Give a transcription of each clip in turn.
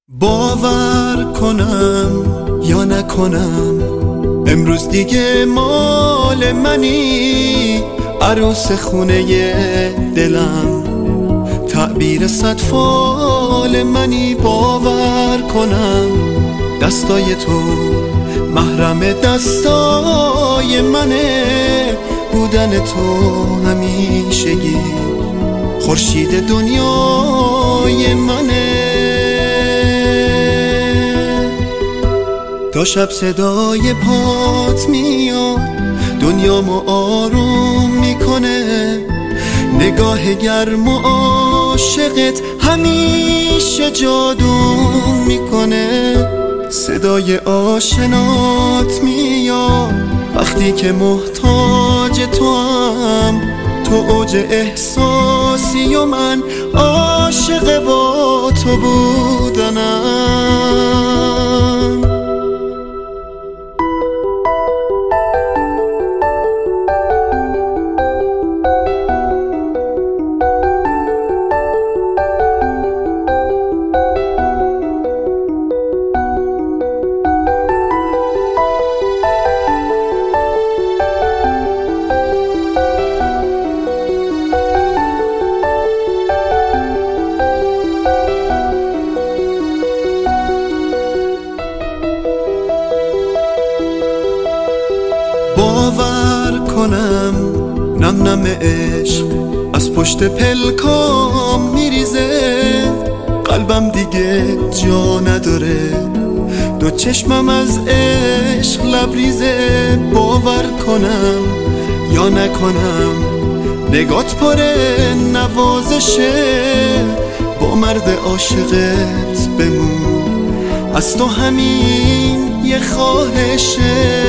باور کنم یا نکنم امروز دیگه مال منی، عروس خونه دلم، تعبیر صد فال منی. باور کنم دستای تو محرم دستای منه، بودن تو همیشگی خورشید دنیای منه. تا شب صدای پات میاد دنیامو آروم میکنه، نگاه گرم و عاشقت همیشه جادوم میکنه. صدای آشنات میاد وقتی که محتاج تو هم، تو اوج احساسی و من عاشق با تو بودنم. باور کنم نم نم عشق از پشت پلکام میریزه، قلبم دیگه جا نداره، دو چشمم از عشق لبریزه. باور کنم یا نکنم نگات پره نوازشه، با مرد عاشقت بمون، از تو همین یه خواهشه.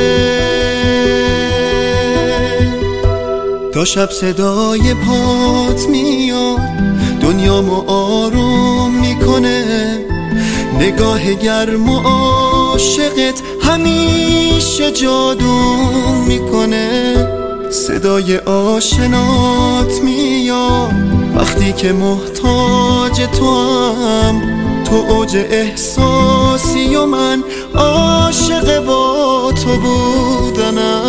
تا شب صدای پات میاد دنیامو آروم میکنه، نگاه گرم و عاشقت همیشه جادوم میکنه. صدای آشنات میاد وقتی که محتاج تو هم، تو اوج احساسی و من عاشق با تو بودنم.